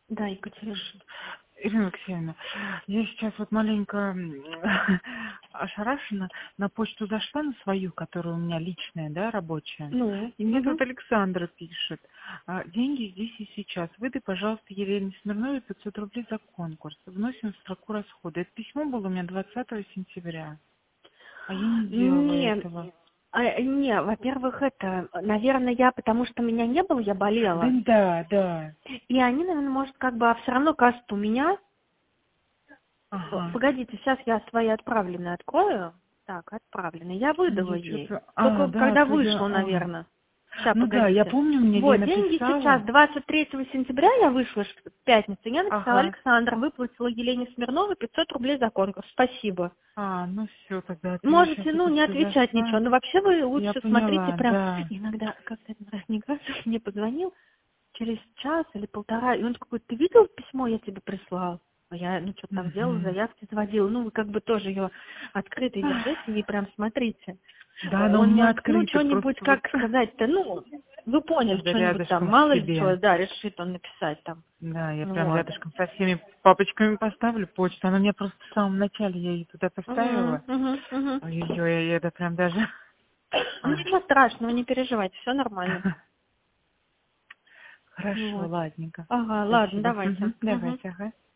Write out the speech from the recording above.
Да, Екатерина. Ирина Алексеевна, я сейчас вот маленько ошарашена. На почту зашла на свою, которая у меня личная, да, рабочая. Ну, И мне угу. тут Александра пишет. Деньги здесь и сейчас. Выдай, пожалуйста, Елене Смирновой 500 рублей за конкурс. Вносим в строку расхода. Это письмо было у меня 20 сентября. А я не сделала Не, этого. не, во-первых, наверное, я, потому что меня не было, я болела. Да. И они, наверное, может, а все равно, кажется, у меня. Ага. Погодите, сейчас я свои отправленные открою. Так, отправленные. Я выдала Я ей. что-то... Только да, когда судя... вышло, наверное. Сейчас, Ну да, я погодите. помню, мне Вот, Лена деньги сейчас. писала. 23 сентября я вышла в пятницу. Я написала: Ага. Александр, выплатила Елене Смирновой 500 рублей за конкурс. Спасибо. Ну все, тогда это я сейчас Можете, это не все отвечать ничего. заставлю. Но вообще вы Я лучше смотрите поняла, прям. да. Иногда как-то один раз Некрасов мне позвонил через час или полтора, и он такой: ты видел письмо, я тебе прислал? А я, что-то там делала, Мгм. заявки заводила. Вы тоже ее открытой держите и прям смотрите. Да, она у Он меня может, открыта, что-нибудь, просто вот как сказать-то, вы поняли, да, что-нибудь там, рядышком к мало ли что, себе. да, решит он написать там. Да, я прям Вот. рядышком со всеми папочками поставлю почту. Она мне просто в самом начале, я ее туда поставила. Мгм. Ой-ой-ой, я это прям даже... Ничего страшного, не переживайте, все нормально. Хорошо, Вот. ладненько. Ага, ладно, Спасибо. давайте. Мгм. Давайте, ага.